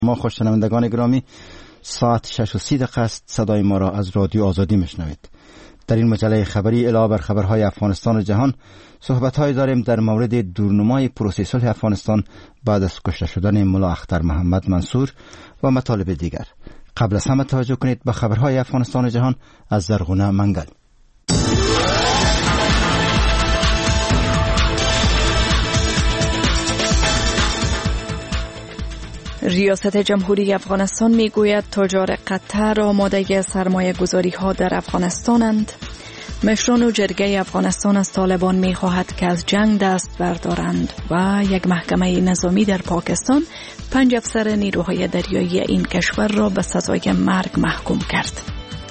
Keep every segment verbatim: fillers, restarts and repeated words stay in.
ما خوش شنوندگان گرامی، ساعت شش و سی دقیقه است. صدای ما را از رادیو آزادی میشنوید. در این مجله خبری علاوه بر خبرهای افغانستان و جهان، صحبت‌هایی داریم در مورد دورنمای پروسه صلح افغانستان بعد از کشته شدن ملا اختر محمد منصور و مطالب دیگر. قبل از همه توجه کنید به خبرهای افغانستان و جهان از زرغونه منگل. ریاست جمهوری افغانستان میگوید تجار قطر آماده سرمایه گذاری ها در افغانستانند. مشران و جرگه افغانستان از طالبان میخواهد که از جنگ دست بردارند و یک محکمه نظامی در پاکستان پنج افسر نیروهای دریایی این کشور را به سزای مرگ محکوم کرد.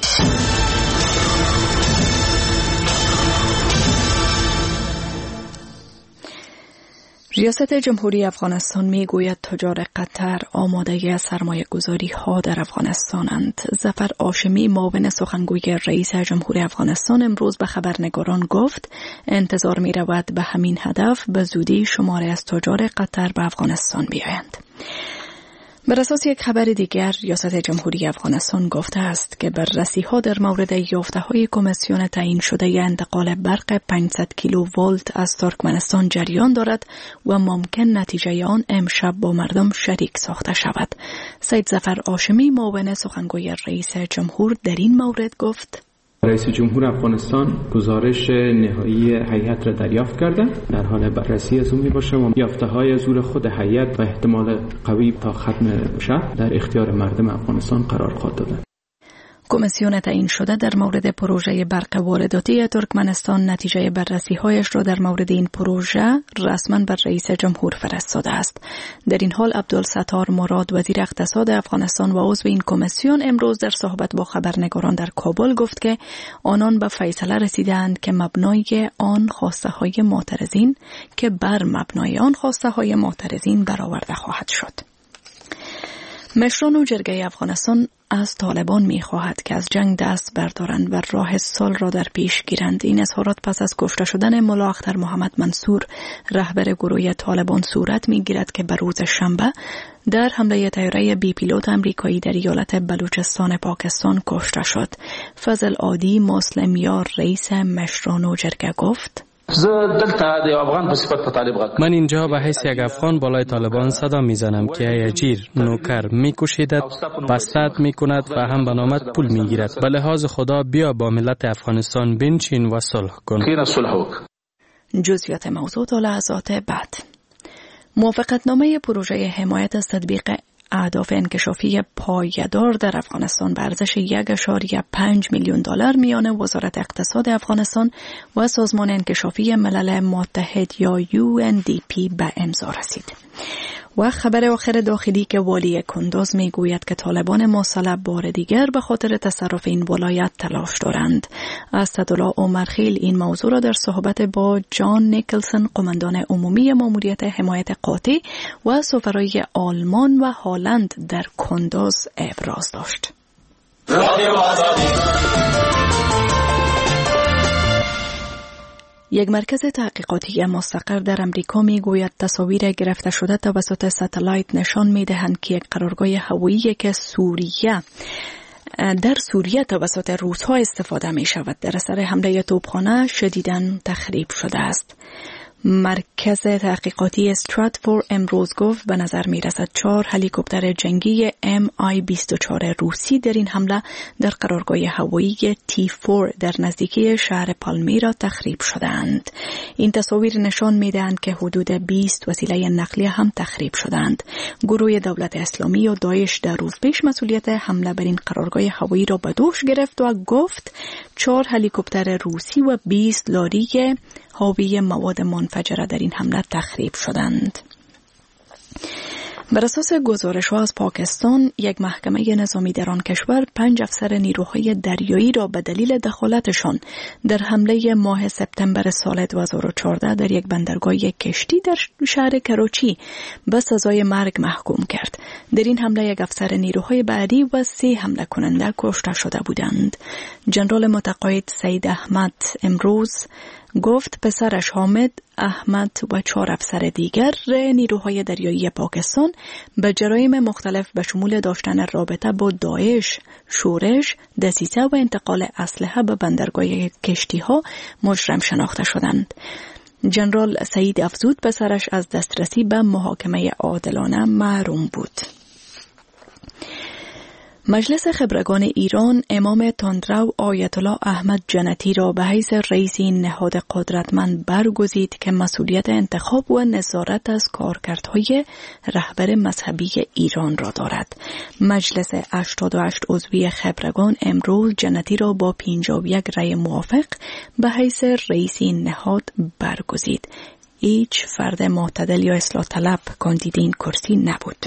ریاست جمهوری افغانستان میگوید تجار قطر آماده سرمایه گذاری ها در افغانستانند. ظفر هاشمی معاون سخنگوی رئیس جمهوری افغانستان امروز به خبرنگاران گفت انتظار می رود به همین هدف به زودی شماری از تجار قطر به افغانستان بیایند. بر اساس یک خبر دیگر، ریاست جمهوری افغانستان گفته است که بررسی‌ها در مورد یافته‌های کمیسیون تعیین شده انتقال برق پانصد کیلو ولت از ترکمنستان جریان دارد و ممکن نتیجه آن امشب با مردم شریک ساخته شود. سید ظفر هاشمی معاون سخنگوی رئیس جمهور در این مورد گفت: رئیس جمهور افغانستان گزارش نهایی هیئت را دریافت کرده، در حال بررسی از اون میباشه و یافته‌های زور خود هیئت و احتمال قوی تا ختم شهر در اختیار مردم افغانستان قرار خواهد داده. کمیسیون تعیین شده در مورد پروژه برق وارداتی ترکمنستان نتیجه بررسی‌هایش را در مورد این پروژه رسما بر رئیس جمهور فرستاده است. در این حال عبدالستار مراد وزیر اقتصاد افغانستان و عضو این کمیسیون امروز در صحبت با خبرنگاران در کابل گفت که آنان به فیصله رسیدند که مبنای آن خواسته‌های معترضین که بر مبنای آن خواسته‌های معترضین برآورده خواهد شد. مشران و جرگه افغانستان از طالبان می خواهد که از جنگ دست بردارند و راه صلح را در پیش گیرند. این اظهارات پس از کشته شدن ملا اختر محمد منصور رهبر گروه طالبان صورت می گیرد که به روز شنبه در حمله طیاره بی پیلوت امریکایی در ایالت بلوچستان پاکستان کشته شد. فضل عادی مسلم یار رئیس مشران و جرگه گفت: من اینجا به حیث یک افغان بالای طالبان صدا میزنم که ای اجیر نوکر میکشیدد، بسط میکند و هم به نامت پول میگیرد. به لحاظ خدا بیا با ملت افغانستان بنشین و صلح کن. جزئیات موضوع تا لحظات بعد. موافقتنامه پروژه حمایت از تطبیق اهداف انکشافی پایدار در افغانستان به ارزش یک ممیز پنج میلیون دلار میان وزارت اقتصاد افغانستان و سازمان انکشافی ملل متحد یا یو ان دی پی به امضا رسید. و خبر آخر داخلی که والی کندوز میگوید که طالبان مسلح بار دیگر به خاطر تصرف این ولایت تلاش دارند. اسدالله عمرخیل این موضوع را در صحبت با جان نیکلسون قماندان عمومی ماموریت حمایت قاطع و سفرای آلمان و هلند در کندوز ابراز داشت. یک مرکز تحقیقاتی مستقر در امریکا میگوید تصاویر گرفته شده توسط ستلایت نشان میدهند که یک قرارگاه هوایی که سوریه در سوریه توسط روس‌ها استفاده می شود در اثر حمله توپخانه شدیداً تخریب شده است. مرکز تحقیقاتی استراتفور امروز گفت به نظر می رسد چهار هلیکوپتر جنگی ام آی بیست و چهار روسی در این حمله در قرارگاه هوایی تی چهار در نزدیکی شهر پالمیرا تخریب شدند. این تصاویر نشان می دهند که حدود بیست وسیله نقلیه هم تخریب شدند. گروه دولت اسلامی و داعش در روز پیش مسئولیت حمله بر این قرارگاه هوایی را به دوش گرفت و گفت چهار هلیکوپتر روسی و بیست لاری حاوی مواد منفجره در این حمله تخریب شدند. بر اساس گزارش‌ها از پاکستان، یک محکمه نظامی در آن کشور پنج افسر نیروهای دریایی را به دلیل دخالتشان در حمله ماه سپتامبر سال دو هزار و چهارده در یک بندرگاه کشتی در شهر کراچی به سزای مرگ محکوم کرد. در این حمله یک افسر نیروهای بعدی و سه حمله کننده کشته شده بودند. جنرال متقاعد سید احمد امروز گفت پسرش حامد، احمد و چهار افسر دیگر نیروهای دریایی پاکستان به جرایم مختلف به شمول داشتن رابطه با داعش، شورش، دسیسه و انتقال اسلحه به بندرگاه کشتی‌ها مجرم شناخته شدند. جنرال سعید افزود پسرش از دسترسی به محاکمه عادلانه محروم بود. مجلس خبرگان ایران امام تندرو آیت الله احمد جنتی را به حیث رئیس این نهاد قدرتمند برگزید که مسئولیت انتخاب و نظارت از کارکردهای رهبر مذهبی ایران را دارد. مجلس هشتاد و هشت عضوی خبرگان امروز جنتی را با پنجاه و یک رأی موافق به حیث رئیس این نهاد برگزید. هیچ فرد معتدل یا اصلاح طلب کاندید این کرسی نبود.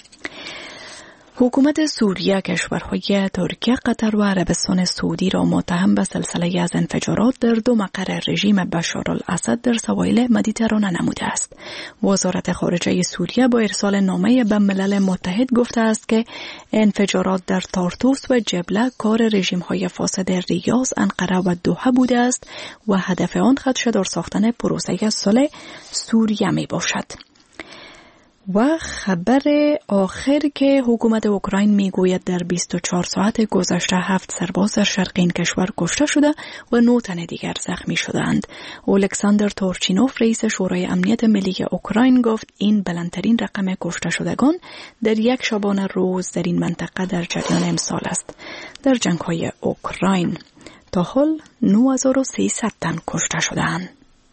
حکومت سوریه کشورهای ترکیه، قطر و عربستان سعودی را متهم به سلسله از انفجارات در دو مقر رژیم بشار الاسد در سواحل مدیترانه نموده است. وزارت خارجه سوریه با ارسال نامه به ملل متحد گفته است که انفجارات در تارتوس و جبله کار رژیم‌های فاسد ریاض، انقره و دوحه بوده است و هدف آن خدشه‌دار ساختن پروسه صلح سوریه می باشد. و خبر آخر که حکومت اوکراین میگوید در بیست و چهار ساعت گذشته هفت سرباز در شرق این کشور کشته شده و نه تن دیگر زخمی شدند. الکساندر تورچینوف رئیس شورای امنیت ملی اوکراین گفت این بلندترین رقم کشته شدگان در یک شبانه روز در این منطقه در جریان امسال است. در جنگ‌های اوکراین تا حال نه هزار و سیصد تن کشته شدند.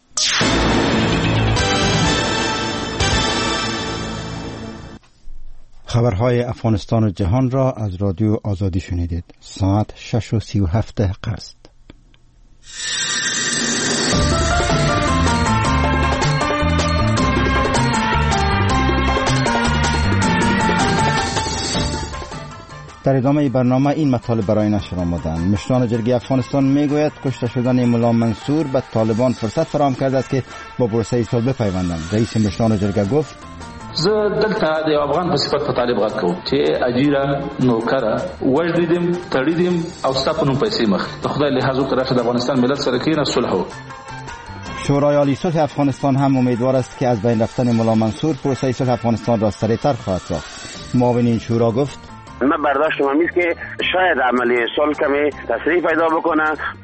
خبرهای افغانستان و جهان را از رادیو آزادی شنیدید. ساعت شش و سی و هفت دقیقه است. در ادامه برنامه این مطالب برای نشر آمدند. مشران جرگه افغانستان میگوید کشته شدن ملا منصور به طالبان فرصت فراهم کرده است که با پروسه صلح بپیوندند. رئیس مشران جرگه گفت زه دلته د افغان په صفت په طالب غږ کوم چې اجیره نوکره وجدیدم تړیدم او ستاسو نوم پیسې مخ د خدای لحاظ وکړه د افغانستان ملت سره کې نه صلح و. شورای عالی صلح افغانستان هم امیدوار است که از بین رفتن ملا منصور پروسه صلح افغانستان را سریعتر خواهد ساخت. معاون این شورا گفت من برداشتم همیست که شاید عملی صلح کمی تسریع پیدا بکنه.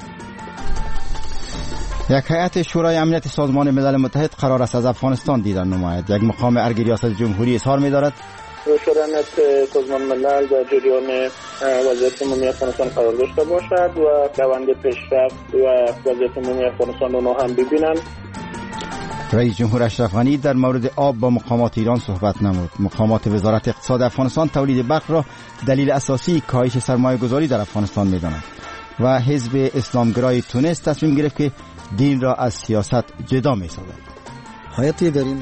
یک هیئت شورای امنیت سازمان ملل متحد قرار است از افغانستان دیدن نماید. یک مقام ارگ ریاست جمهوری اظهار می‌دارد شورای امنیت سازمان ملل در جریان وضعیت عمومی افغانستان قرار داشته باشد و روند پیشرفت و وضعیت عمومی افغانستان را هم ببینند. رئیس جمهور اشرف غنی در مورد آب با مقامات ایران صحبت نمود. مقامات وزارت اقتصاد افغانستان تولید برق را دلیل اساسی کاهش سرمایه‌گذاری در افغانستان می‌دانند. و حزب اسلامگرای تونس تصمیم گرفت که دین را از سیاست جدا می سازد. هیئت اداری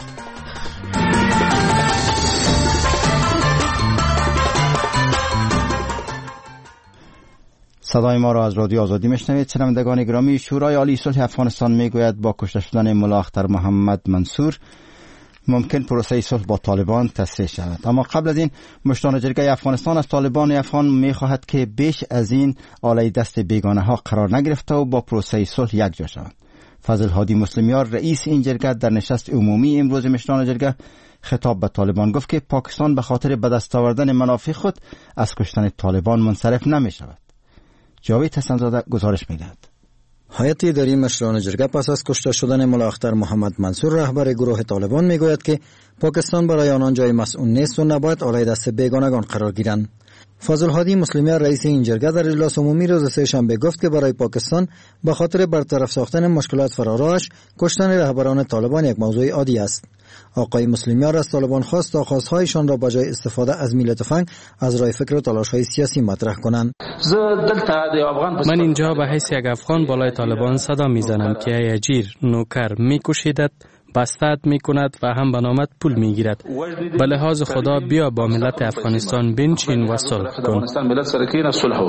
صدای ما را از رادیو آزادی میشنوید. شنوندگان گرامی، شورای عالی صلح افغانستان میگوید با کشته شدن ملا اختر محمد منصور ممکن پروسه صلح با طالبان تسریع شود. اما قبل از این مشران جرگه افغانستان از طالبان افغان میخواهد که بیش از این آلای دست بیگانه ها قرار نگرفته و با پروسه صلح یک جا شوند. فضل هادی مسلمیار رئیس این جرگه در نشست عمومی امروز مشران جرگه خطاب به طالبان گفت که پاکستان به خاطر به دست آوردن منافع خود از کشتن طالبان منصرف نمی شود. جاوید حسن‌زاده گزارش می‌دهد. هیئت اداری مشران جرگه پس از کشته شدن ملا اختر محمد منصور رهبر گروه طالبان میگوید که پاکستان برای آنان جای مسئول نیست و نباید آلای دست بیگانگان قرار گیرند. فضل هادی مسلمیار رئیس این جرگه در اجلاس عمومی روز سه شنبه گفت که برای پاکستان به خاطر برطرف ساختن مشکلات فراراش کشتن رهبران طالبان یک موضوع عادی است. آقای مسلمیار از طالبان خواست تا خواستهایشان را بجای استفاده از میل تفنگ از راه فکر و تلاش‌های سیاسی مطرح کنند. من اینجا به حیث یک افغان بالای طالبان صدا میزنم که ای اجیر نوکر میکشیدد، بستد میکند و هم به نامت پول میگیرد. به لحاظ خدا بیا با ملت افغانستان بنشین و صلح کن.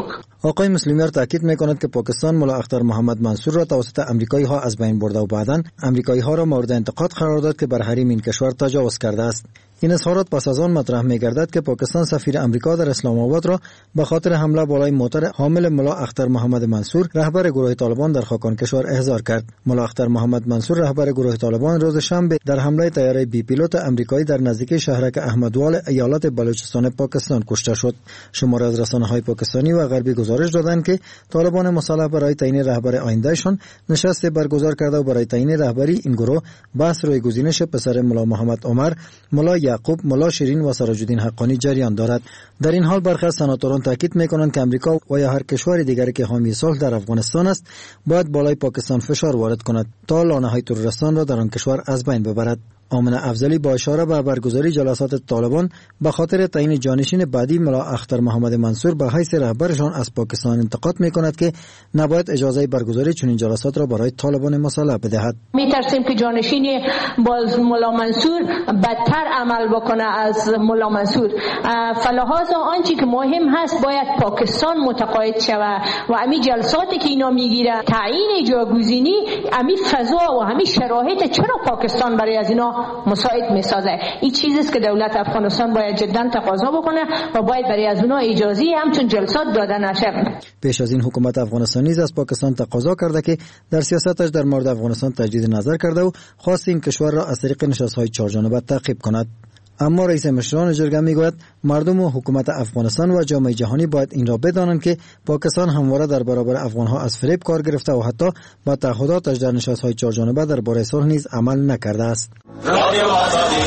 آقای مسلمیار تاکید می‌کند که پاکستان ملا اختر محمد منصور را توسط آمریکایی ها از بین برده و بعداً آمریکایی ها را مورد انتقاد قرار داد که بر حریم این کشور تجاوز کرده است. این اظهارات پس از آن مطرح می‌گردد که پاکستان سفیر آمریکا در اسلام آباد را به خاطر حمله بالای موتر حامل ملا اختر محمد منصور رهبر گروه طالبان در خاکان کشور احضار کرد. ملا اختر محمد منصور رهبر گروه طالبان روز شنبه در حمله طیاره بی پیلوت آمریکایی در نزدیکی شهرک احمدوال ایالت بلوچستان پاکستان کشته شد. شماری از رسانه‌های پاکستانی و غربی گزارش دادند که طالبان مسلح برای تعیین رهبر آیندهشان نشست برگزار کرده و برای تعیین رهبری این گروه بحث روی گزینش پسر ملا محمد عمر، ملا یعقوب، ملا شیرین و سراج الدین حقانی جریان دارد. در این حال برخی از سناتوران تاکید می‌کنند که آمریکا و یا هر کشور دیگری که حامی صلح در افغانستان است باید بالای پاکستان فشار وارد کند تا لانه‌های تروریستان را در آن کشور از بین ببرد. آمنه افضلی با اشاره به برگزاری جلسات طالبان به خاطر تعیین جانشین بعدی ملا اختر محمد منصور به حیث رهبرشان از پاکستان انتقاد می‌کند که نباید اجازه برگزاری چنین جلسات را برای طالبان مسلح بدهد. می‌ترسیم که جانشین باز ملا منصور بدتر عمل بکنه از ملا منصور. فلحاظ آنچه که مهم هست باید پاکستان متقاعد شود و امی جلساتی که اینا میگیره تعیین جاگزینی امی فضا و امی شرایط چرا پاکستان برای از اینا مساعد میسازه. این چیزی است که دولت افغانستان باید جدا تقاضا بکنه و باید برای از اونها اجازه همچون جلسات داده نشه. پیش از این حکومت افغانستان نیز از پاکستان تقاضا کرده که در سیاستش در مورد افغانستان تجدید نظر کرده و خواست این کشور را از طریق نشست‌های چهارجانبه تعقیب کند. اما رئیس مشران جرگه میگوید مردم و حکومت افغانستان و جامعه جهانی باید این را بدانند که پاکستان همواره در برابر افغانها از فریب کار گرفته و حتی با تعهداتش در نشست‌های چهارجانبه درباره صلح نیز عمل نکرده است. رادیو آزادی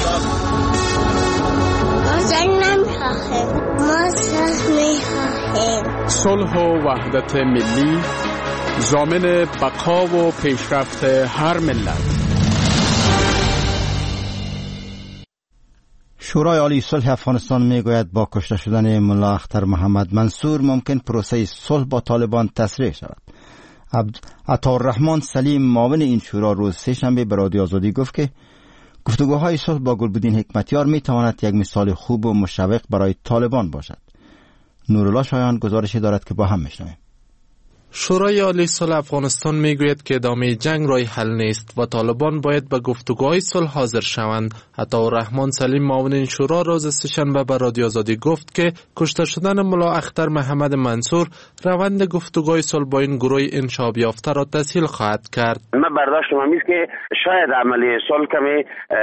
ما صلح می‌خواهیم. صلح و وحدت ملی ضامن بقا و پیشرفت هر ملت. شورای عالی صلح افغانستان میگوید با کشته شدن ملا اختر محمد منصور ممکن پروسه صلح با طالبان تسریع شود. عطاالرحمن سلیم معاون این شورا روز سه‌شنبه به رادیو آزادی گفت که گفتگوهای صلح با گلبدین حکمتیار میتواند یک مثال خوب و مشوق برای طالبان باشد. نورالله شایان گزارشی دارد که با هم میشنویم. شورای عالی صلح افغانستان میگوید که ادامه جنگ راه حل نیست و طالبان باید به گفتگوهای صلح حاضر شوند. عطاالرحمن سلیم معاون این شورا روز سه‌شنبه به رادیو آزادی گفت که کشته شدن ملا اختر محمد منصور روند گفتگوهای صلح با این گروه انشاب یافته را تسهیل خواهد کرد. من برداشتم این است که شاید عملیه صلح کمی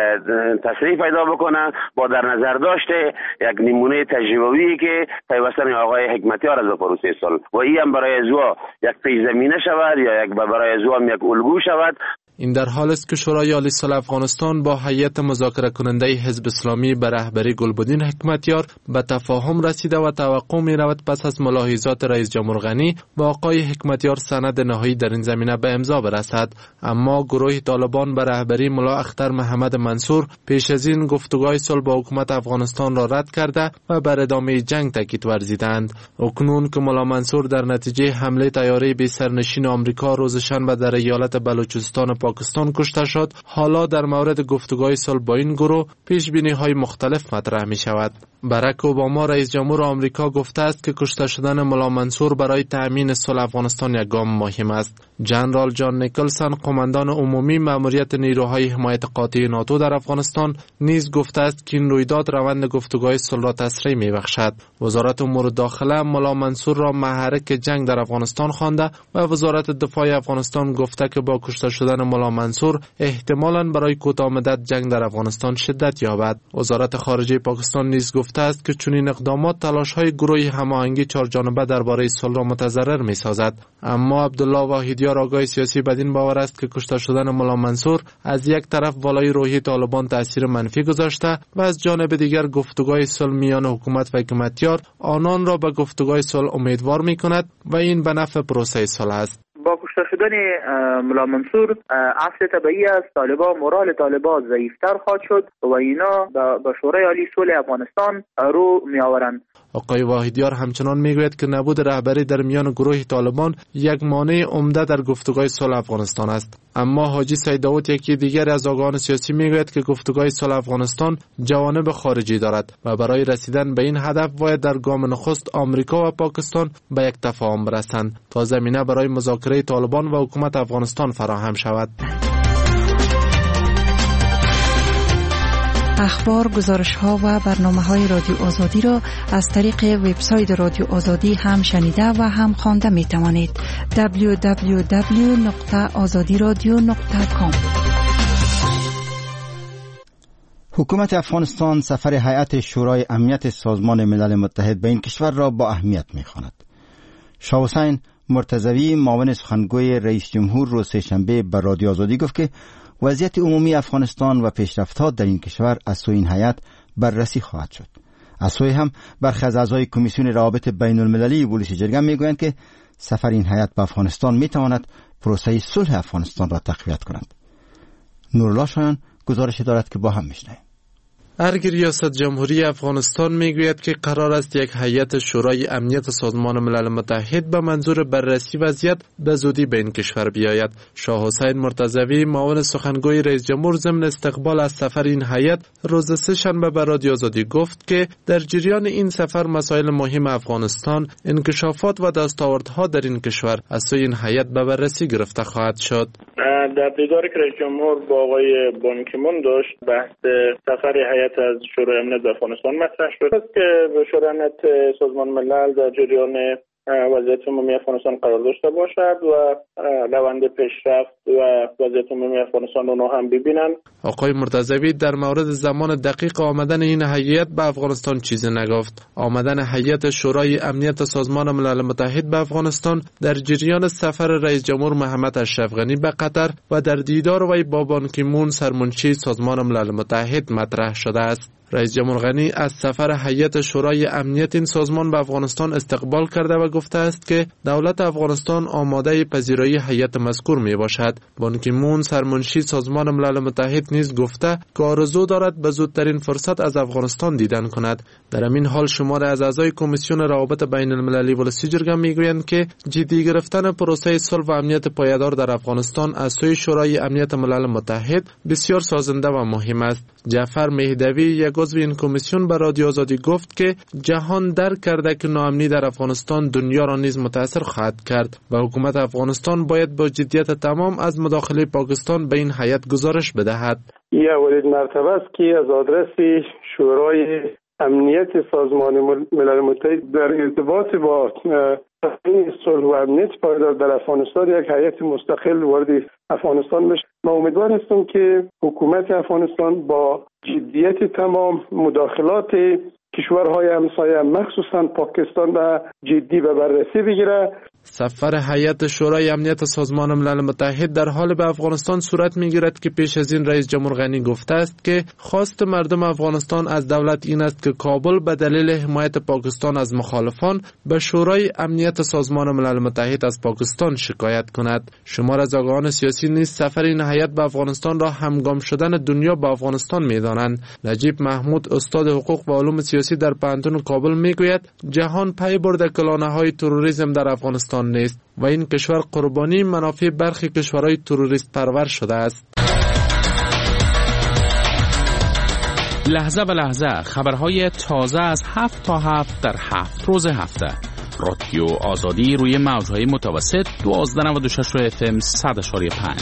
تسریع پیدا بکنه با در نظر داشته یک نمونه تجربی که پیوستن آقای حکمتیار از پروسه صلح و این هم برای ازوا یک پیش زمینه شود یا یک برای زوام یک الگو شود. این در حال است که شورای عالی صلح افغانستان با هیئت مذاکره کننده حزب اسلامی به رهبری گلبدین حکمتیار به تفاهم رسیده و توقع می رود پس از ملاحظات رئیس جمهور غنی و آقای حکمتیار سند نهایی در این زمینه به امضا برسد. اما گروه طالبان به رهبری ملا اختر محمد منصور پیش از این گفتگوهای صلح با حکومت افغانستان را رد کرده و بر ادامه جنگ تاکید ورزیدند. اکنون که ملا منصور در نتیجه حمله طیاره بی سرنشین آمریکا روز شنبه در ایالت بلوچستان پاکستان کشته شد، حالا در مورد گفتگوهای صلح با این گروه پیش بینی های مختلف مطرح می شود. باراک اوباما رئیس جمهور آمریکا گفته است که کشته شدن ملا منصور برای تأمین صلح افغانستان یک گام مهم است. جنرال جان نیکلسن قماندان عمومی مأموریت نیروهای حمایت قاطع ناتو در افغانستان نیز گفته است که این رویداد روند گفتگوهای صلح را تسریع می‌بخشد. وزارت امور داخله ملا منصور را محرک جنگ در افغانستان خوانده و وزارت دفاع افغانستان گفته که با کشته شدن ملا منصور احتمالاً برای کوتاه مدت جنگ در افغانستان شدت یابد. وزارت خارجه پاکستان نیز گفته است که چنین اقدامات تلاش‌های گروه هماهنگی چهارجانبه درباره صلح را متضرر می‌سازد. اما عبدالله واحدیار آگاه سیاسی بدین باور است که کشته شدن ملا منصور از یک طرف بالای روحی طالبان تاثیر منفی گذاشته و از جانب دیگر گفتگوهای صلح میان حکومت و حکمتیار آنان را به گفتگوهای صلح امیدوار می‌کند و این به نفع پروسه صلح است. با کشته شدن ملا منصور اصل طبیعی است طالبان مورال طالبان ضعیفتر خواهد شد و اینا به شورای عالی صلح افغانستان رو می آورند. آقای واحدیار همچنان میگوید که نبود رهبری در میان گروه طالبان یک مانع عمده در گفتگوهای صلح افغانستان است. اما حاجی سید داود یکی دیگر از آگاهان سیاسی میگوید که گفتگوهای صلح افغانستان جوانب خارجی دارد و برای رسیدن به این هدف باید در گام نخست آمریکا و پاکستان به یک تفاهم برسند تا زمینه برای مذاکره طالبان و حکومت افغانستان فراهم شود. اخبار، گزارش‌ها و برنامه‌های رادیو آزادی را از طریق وبسایت رادیو آزادی هم شنیده و هم خوانده می‌توانید. دبلیو دبلیو دبلیو نقطه آزادی رادیو نقطه کام. حکومت افغانستان سفر هیئت شورای امنیت سازمان ملل متحد به این کشور را با اهمیت می‌خواند. شاه حسین مرتضوی معاون سخنگوی رئیس جمهور روز سه‌شنبه به رادیو آزادی گفت که وضعیت عمومی افغانستان و پیشرفت‌ها در این کشور از سوی این هیئت بررسی خواهد شد. از سوی هم برخی از اعضای کمیسیون روابط بین المللی ولش جرگه میگویند که سفر این هیئت به افغانستان میتواند پروسه صلح افغانستان را تقویت کند. نورالله شایان گزارش دارد که با هم میشنویم. ارگ ریاست جمهوری افغانستان میگوید که قرار است یک هیئت شورای امنیت سازمان ملل متحد به منظور بررسی وضعیت به زودی به این کشور بیاید. شاه حسین مرتضوی معاون سخنگوی رئیس جمهور ضمن استقبال از سفر این هیئت روز سه‌شنبه به رادیو آزادی گفت که در جریان این سفر مسائل مهم افغانستان، انکشافات و دستاوردها در این کشور از سوی این هیئت به بررسی گرفته خواهد شد. در دیداری که رئیس جمهور با آقای بان کی مون داشت، بحث سفر هیئت از شورای امنیت افغانستان مطرح شد است که شورای امنیت سازمان ملل در جریان وضعیت عمومی افغانستان قرار داشته باشد و روند پیشرفت و وضعیت عمومی افغانستان رو هم ببینند. آقای مرتضوی در مورد زمان دقیق آمدن این هیئت به افغانستان چیزی نگفت. آمدن هیئت شورای امنیت سازمان ملل متحد به افغانستان در جریان سفر رئیس جمهور محمد اشرف غنی به قطر و در دیدار وی با بان کی مون سرمنشی سازمان ملل متحد مطرح شده است. رئیس جمهور غنی از سفر هیئت شورای امنیت این سازمان به افغانستان استقبال کرده و گفته است که دولت افغانستان آماده پذیرایی هیئت مذکور می باشد. بان کی مون سرمنشی سازمان ملل متحد نیز گفته که آرزو دارد به زودترین فرصت از افغانستان دیدن کند. در همین حال شماری از اعضای کمیسیون روابط بین المللی ولسی جرگه میگویند که جدی گرفتن پروسه صلح و امنیت پایدار در افغانستان از سوی شورای امنیت ملل متحد بسیار سازنده و مهم است. جعفر مهدوی یک عضو این کمیسیون به رادیو آزادی گفت که جهان درک کرده که ناامنی در افغانستان دنیا را نیز متاثر خواهد کرد و حکومت افغانستان باید با جدیت تمام از مداخله پاکستان به این هیئت گزارش بدهد. این اولین مرتبه است که از آدرس شورای امنیت سازمان ملل متحد در ارتباط با این صلح و امنیت پایدار در افغانستان یک هیئت مستقل وارد افغانستان بشه. من امیدوار هستم که حکومت افغانستان با جدیت تمام مداخلات کشورهای همسایه مخصوصا پاکستان و جدی به بررسی بگیره. سفر هیئت شورای امنیت سازمان ملل متحد در حال به افغانستان صورت میگیرد که پیش از این رئیس جمهور غنی گفته است که خواست مردم افغانستان از دولت این است که کابل به دلیل حمایت پاکستان از مخالفان به شورای امنیت سازمان ملل متحد از پاکستان شکایت کند. شمار از آگاهان سیاسی نیز سفر این هیئت به افغانستان را همگام شدن دنیا با افغانستان می‌دانند. نجیب محمود استاد حقوق و علوم سیاسی در پانتون کابل میگوید جهان پی برده کلانه‌های تروریسم در افغانستان نیست و این کشور قربانی منافع برخی کشورهای تروریست پرور شده است. لحظه به لحظه خبرهای تازه از هفت تا هفت در هفت روز هفته. رادیو آزادی روی موجهای متوسط دوازده نود و شش اف ام صد و پنج.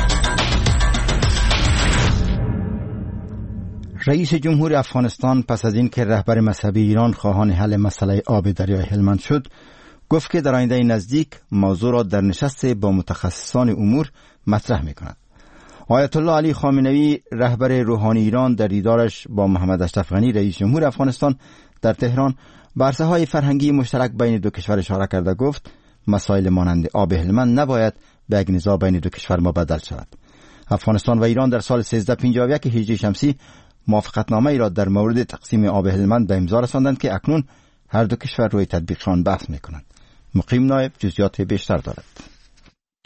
رئیس جمهور افغانستان پس از این که رهبر مذهبی ایران خواهان حل مسئله آب دریای هلمند شد، گفت که در آینده نزدیک موضوع را در نشست با متخصصان امور مطرح می‌کند. آیت الله علی خامنه‌ای رهبر روحانی ایران در دیدارش با محمد اشرف غنی رئیس جمهور افغانستان در تهران به عرصه‌های فرهنگی مشترک بین دو کشور اشاره کرده گفت مسائل مانند آب هلمند نباید به یک نزاع بین دو کشور مبدل شود. افغانستان و ایران در سال سیزده پنجاه و یک هجری شمسی موافقتنامه ای را در مورد تقسیم آب هلمند به امضا رساندند که اکنون هر دو کشور روی تطبیق آن بحث می‌کنند. مقیم نایب جزئیات بیشتر دارد.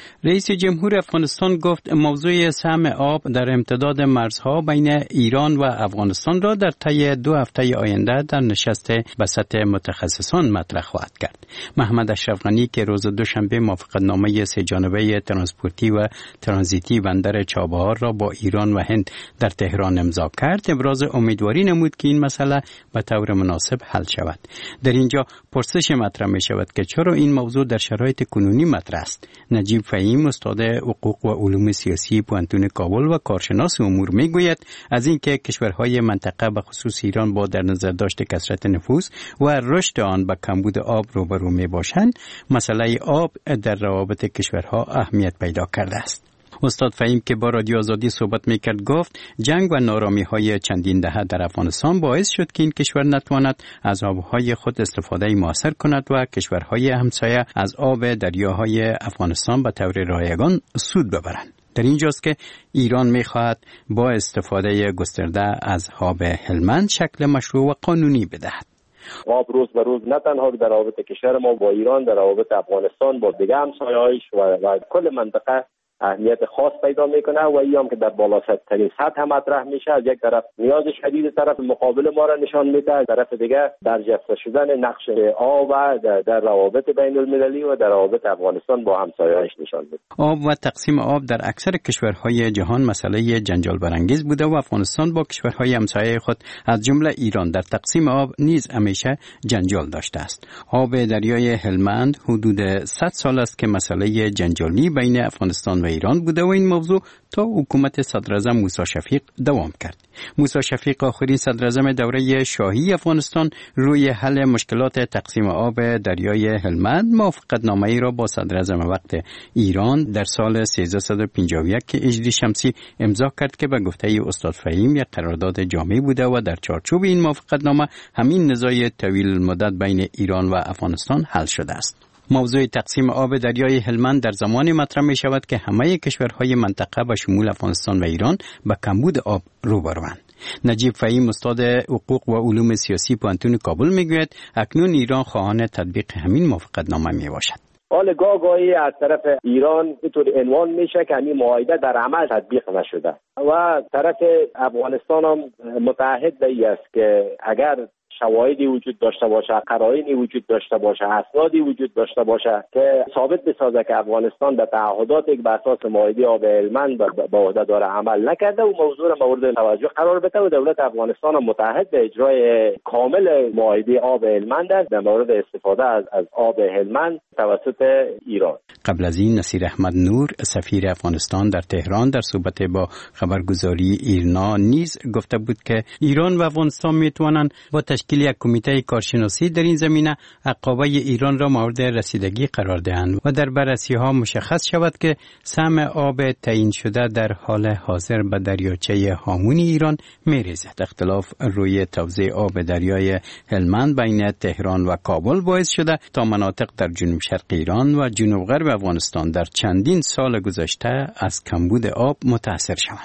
رئیس جمهور افغانستان گفت موضوع سهم آب در امتداد مرزها بین ایران و افغانستان را در طی دو هفته آینده در نشست بسط متخصصان مطرح خواهد کرد. محمد اشرف غنی که روز دوشنبه موافقتنامه سه جانبه ترانسپورتی و ترانزیتی بندر چابهار را با ایران و هند در تهران امضا کرد، ابراز امیدواری نمود که این مسئله به طور مناسب حل شود. در اینجا پرسش مطرح می شود که چرا این موضوع در شرایط کنونی مطرح است. نجیب فهیم استاد حقوق و علوم سیاسی پوهنتون کابل و کارشناس امور میگوید از اینکه کشورهای منطقه به خصوص ایران با در نظر داشت کثرت نفوس و رشد آن به کمبود آب روبرو می باشند، مسئله آب در روابط کشورها اهمیت پیدا کرده است. استاد فهیم که با رادیو آزادی صحبت میکرد گفت جنگ و نارامی های چندین دهه در افغانستان باعث شد که این کشور نتواند از آبهای خود استفاده مؤثر کند و کشورهای همسایه از آب دریاهای افغانستان به طور رایگان سود ببرند. در اینجاست که ایران میخواهد با استفاده گسترده از آب هلمند شکل مشروع و قانونی بدهد. آب روز به روز نه تنها در روابط کشور ما با ایران، در روابط افغانستان با دیگه همسایه‌هایش و, و کل منطقه اهمیت خاص پیدا میکنه و ایام که در بالاترین سطح مطرح میشه. از یک طرف نیاز شدید طرف مقابل ما را نشان میده، از طرف دیگه برجسته شدن نقش آب در, در روابط بین المللی و در روابط افغانستان با همسایه‌اش نشان میده. آب و تقسیم آب در اکثر کشورهای جهان مسئله جنجال برانگیز بوده و افغانستان با کشورهای همسایه خود از جمله ایران در تقسیم آب نیز همیشه جنجال داشته است. آب دریای هلمند حدود صد سال است که مسئله جنجالی بین افغانستان و ایران بوده و این موضوع تا حکومت صدراعظم موسی شفیق دوام کرد. موسی شفیق آخرین صدراعظم دوره شاهی افغانستان روی حل مشکلات تقسیم آب دریای هلمند موافقتنامه‌ای را با صدراعظم وقت ایران در سال سیزده و پنجاه و یک هجری شمسی امضا کرد که به گفته استاد فهیم یک قرارداد جامع بوده و در چارچوب این موافقتنامه همین نزاع طویل المدت بین ایران و افغانستان حل شده است. موضوع تقسیم آب دریای هلمند در زمانی مطرح می شود که همه کشورهای منطقه به شمول افغانستان و ایران به کمبود آب روبروند. نجیب فهیم استاد حقوق و علوم سیاسی پوهنتون کابل می گوید اکنون ایران خواهان تطبیق همین موافقتنامه می باشد. حال گاه گاهی از طرف ایران اینطور عنوان میشه که این معاهده در عمل تطبیق نشده و طرف افغانستان هم متعهد به است که اگر شواهدی وجود داشته باشه، قرائنی وجود داشته باشه، اسنادی وجود داشته باشه که ثابت بسازه که افغانستان در تعهداتی که بر اساس معاهده آب هلمند به عهده داره عمل نکرده و موضوع را مورد توجه قرار بده و دولت افغانستان متعهد به اجرای کامل معاهده آب هلمند است در مورد استفاده از, از آب هلمند توسط ایران. قبل از این نصیر احمد نور سفیر افغانستان در تهران در صحبت با خبرگزاری ایرنا نیز گفته بود که ایران و افغانستان میتوانند با تشکیل یک کمیته کارشناسی در این زمینه عقابه ایران را مورد رسیدگی قرار دهند و در بررسی ها مشخص شود که سهم آب تعیین شده در حال حاضر به دریاچه هامون ایران میریزد. اختلاف روی توزیع آب دریای هلمند بین تهران و کابل باعث شده تا مناطق در جنوب شرق ایران و جنوب غرب افغانستان در چندین سال گذشته از کمبود آب متاثر شوند.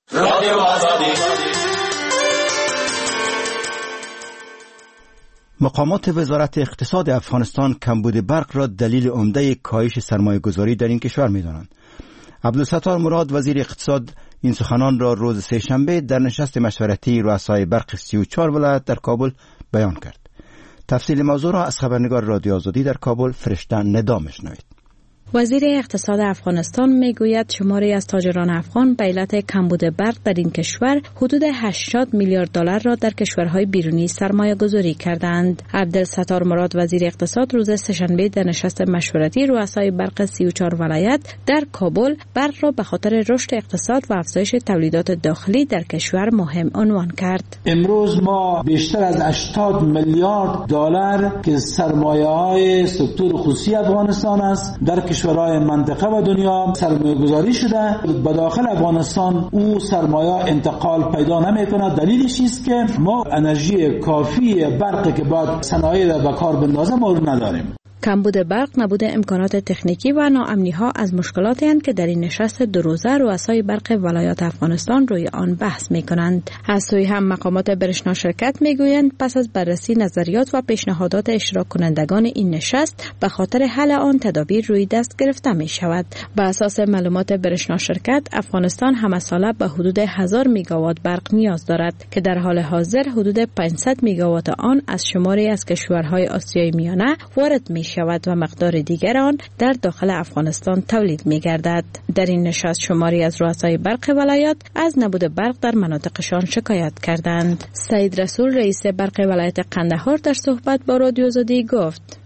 مقامات وزارت اقتصاد افغانستان کمبود برق را دلیل عمده کاهش سرمایه گذاری در این کشور می دانند. عبدالستار مراد وزیر اقتصاد این سخنان را روز سه شنبه در نشست مشورتی رؤسای برق سی و چهار ولایت در کابل بیان کرد. تفصیل موضوع را از خبرنگار رادیو آزادی در کابل فرشته ندا میشنوید. وزیر اقتصاد افغانستان میگوید شماری از تاجران افغان به علت کمبود برق در این کشور حدود هشتاد میلیارد دلار را در کشورهای بیرونی سرمایه گذاری کردند. عبدالستار مراد وزیر اقتصاد روز سه‌شنبه در نشست مشورتی رؤسای برق سی و چهار ولایت در کابل برق را به خاطر رشد اقتصاد و افزایش تولیدات داخلی در کشور مهم عنوان کرد. امروز ما بیشتر از هشتاد میلیارد دلار که سرمایه‌های سکتور خصوصی افغانستان است در کشورهای منطقه و دنیا سرمایه گذاری شده. به داخل افغانستان او سرمایه انتقال پیدا نمیکنه. دلیلش است که ما انرژی کافی برق که باید صنایع را به کار بندازه ما نداریم. کمبود برق، نبود امکانات تکنیکی و ناامنی ها از مشکلاتی هستند که در این نشست دو روزه رؤسای برق ولایات افغانستان روی آن بحث می کنند. از سوی هم مقامات برشنا شرکت می گویند پس از بررسی نظریات و پیشنهادات اشتراک کنندگان این نشست به خاطر حل آن تدابیر روی دست گرفته می شود. به اساس معلومات برشنا شرکت، افغانستان همه ساله به حدود هزار میگاوات برق نیاز دارد که در حال حاضر حدود پانصد میگاوات آن از شماری از کشورهای آسیای میانه وارد می شود و مقدار دیگر آن در داخل افغانستان تولید می گردد. در این نشست شماری از رؤسای برق ولایات از نبود برق در مناطقشان شکایت کردند. سید رسول رئیس برق ولایت قندهار در صحبت با رادیو آزادی گفت: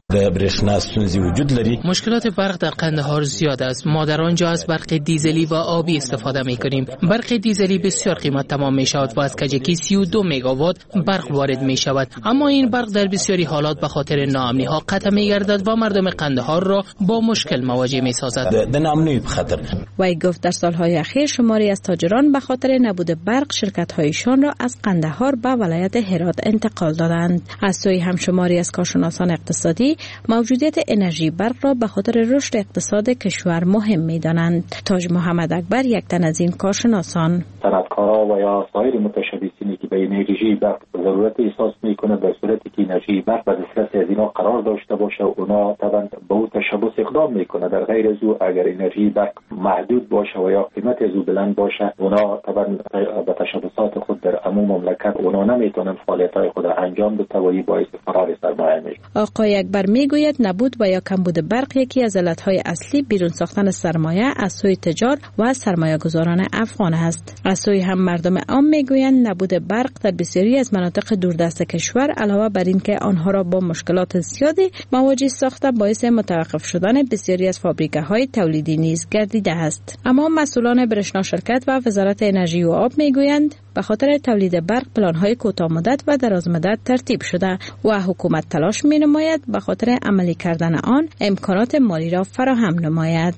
مشکلات برق در قندهار زیاد است. ما در آنجا از برق دیزلی و آبی استفاده می کنیم. برق دیزلی بسیار قیمت تمام می شود و از کجکی سی و دو میگاوات برق وارد می شود. اما این برق در بسیاری حالات به خاطر ناامنی ها قطع می گردد و مردم قندهار را با مشکل مواجه می سازد. وی گفت در سالهای اخیر شماری از تاجران به خاطر نبود برق شرکت هایشان را از قندهار به ولایت هرات انتقال دادند. از سوی هم شماری از کارشناسان اقتصادی موجودیت انرژی برق را به خاطر رشد اقتصاد کشور مهم می‌دانند. تاج محمد اکبر یک تن از این کارشناسان: صنعتکارا و یا سایر متشبثینی که به انرژی برق ضرورت احساس می‌کنه به صورتی که انرژی برق به دسترس از اینا قرار داشته باشه، اونا طبعا به اون تشبث اقدام می‌کنه. در غیر از او اگر انرژی برق محدود باشه و یا قیمت از او بلند باشه، اونا طبعا به تشبثات خود در عموم مملکت اونا نمیتونن فعالیت‌های خود را انجام بده و باعث فرار سرمایه میشه. آقای اکبر میگوید نبود و یا کمبود برق یکی از علتهای اصلی بیرون ساختن سرمایه از سوی تجار و سرمایه‌گذاران افغان است. از سوی هم مردم عام میگویند نبود برق در بسیاری از مناطق دوردست کشور علاوه بر اینکه آنها را با مشکلات زیادی مواجه ساخته باعث متوقف شدن بسیاری از فابریکه‌های تولیدی نیز گردیده است. اما مسئولان برشنا شرکت و وزارت انرژی و آب میگویند به خاطر تولید برق پلان‌های کوتاه‌مدت و درازمدت ترتیب شده و حکومت تلاش می‌نماید به خاطر عملی کردن آن امکانات مالی را فراهم نماید.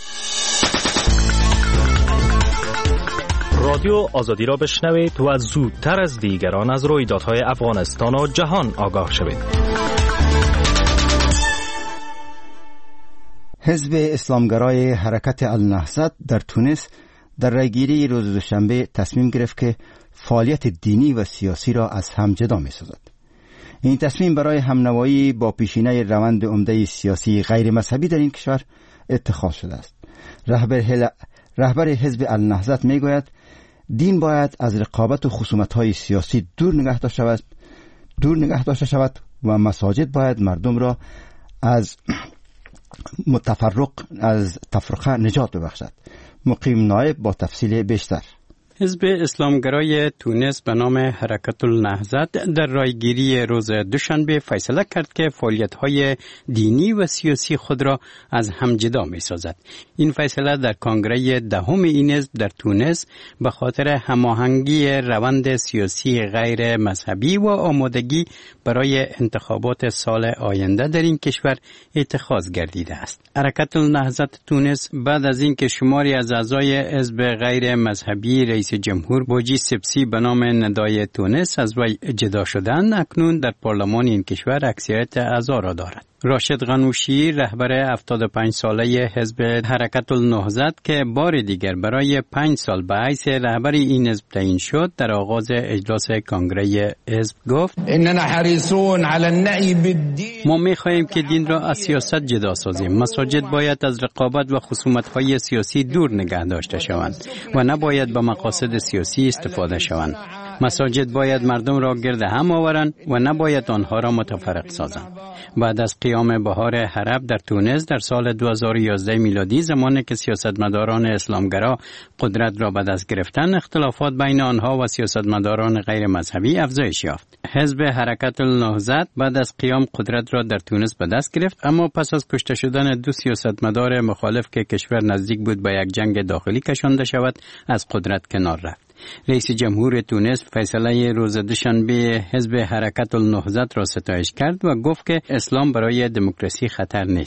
رادیو آزادی را بشنوید و زودتر از دیگران از رویدادهای افغانستان و جهان آگاه شوید. حزب اسلامگرای حرکت النهضت در تونس در رایگیری روز دوشنبه تصمیم گرفت که فعالیت دینی و سیاسی را از هم جدا می سازد. این تصمیم برای همنوایی با پیشینه روند عمده سیاسی غیر مذهبی در این کشور اتخاذ شده است. رهبر, هل... رهبر حزب النهضت می گوید دین باید از رقابت و خصومت‌های سیاسی دور نگه داشته شود، دور نگه داشته شود و مساجد باید مردم را از متفرق از تفرقه نجات ببخشد. مقیم نایب با تفصیل بیشتر. حزب اسلامگرای تونس به نام حرکت النهضت در رایگیری روز دوشنبه فیصله کرد که فعالیت‌های دینی و سیاسی خود را از هم جدا می‌سازد. این فیصله در کنگره دهم این حزب در تونس به خاطر هماهنگی روند سیاسی غیر مذهبی و آمادگی برای انتخابات سال آینده در این کشور اتخاذ گردیده است. حرکت النهضت تونس بعد از اینکه شماری از اعضای حزب غیر مذهبی رئیس جمهور بوجی سپسی به نام ندای تونس از وی جدا شدند، اکنون در پارلمان این کشور اکثریت اعضا را دارد. راشد غنوشی رهبر هفتاد و پنج ساله حزب حرکت النهضت که بار دیگر برای پنج سال به حیث رهبر این حزب تعیین شد در آغاز اجلاس کنگره حزب گفت اننا حریصون علی النهی بالدین. ما می‌خواهیم که دین را از سیاست جدا سازیم. مساجد باید از رقابت و خصومت‌های سیاسی دور نگه داشته شوند و نباید به مقاصد سیاسی استفاده شوند. مساجد باید مردم را گرد هم آورند و نباید آنها را متفرق سازند. بعد از قیام بهار عرب در تونس در سال دو هزار و یازده میلادی، زمانی که سیاستمداران اسلامگرا قدرت را به دست گرفتند، اختلافات بین آنها و سیاستمداران غیر مذهبی افزایش یافت. حزب حرکت النهضت بعد از قیام قدرت را در تونس به دست گرفت، اما پس از کشته شدن دو سیاستمدار مخالف که کشور نزدیک بود به یک جنگ داخلی کشانده شود، از قدرت کنار رفت. رئیس جمهور تونس فیصله روز دوشنبه حزب حرکت النهضت را ستایش کرد و گفت که اسلام برای دموکراسی خطر نیست.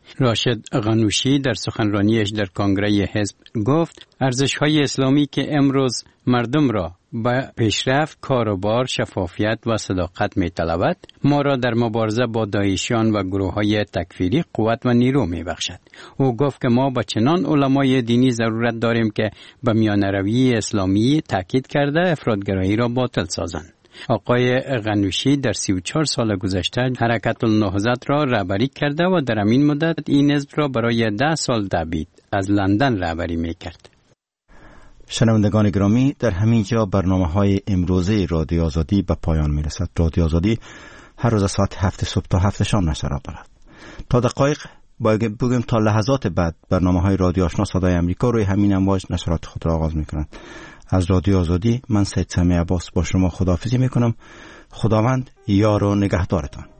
راشد غنوشی در سخنرانیش در کنگره حزب گفت ارزش‌های اسلامی که امروز مردم را به پیشرفت، کاروبار، شفافیت و صداقت می‌طلبد، ما را در مبارزه با داعشیان و گروه‌های تکفیری قوت و نیرو می‌بخشد. او گفت که ما با چنان علمای دینی ضرورت داریم که به میانروی اسلامی تاکید کرده افراطگرایی را باطل سازند. آقای غنوشی در سی و چهار سال گذشته حرکت النهضت را رهبری کرده و در همین مدت این حزب را برای ده سال دوید از لندن رهبری می‌کرد. شنوندگان گرامی، در همین جا برنامه‌های امروزه رادیو آزادی به پایان می‌رسد. رادیو آزادی هر روز ساعت هفت صبح تا هفت شام نشر را دارد. تا دقایق بگیم تا لحظات بعد برنامه‌های رادیو آشنا صدای امریکا روی همین امواج نشرات خود را آغاز می‌کنند. از رادیو آزادی من سید سمیع عباس با شما خداحافظی می‌کنم. خداوند یار و نگهدارتان.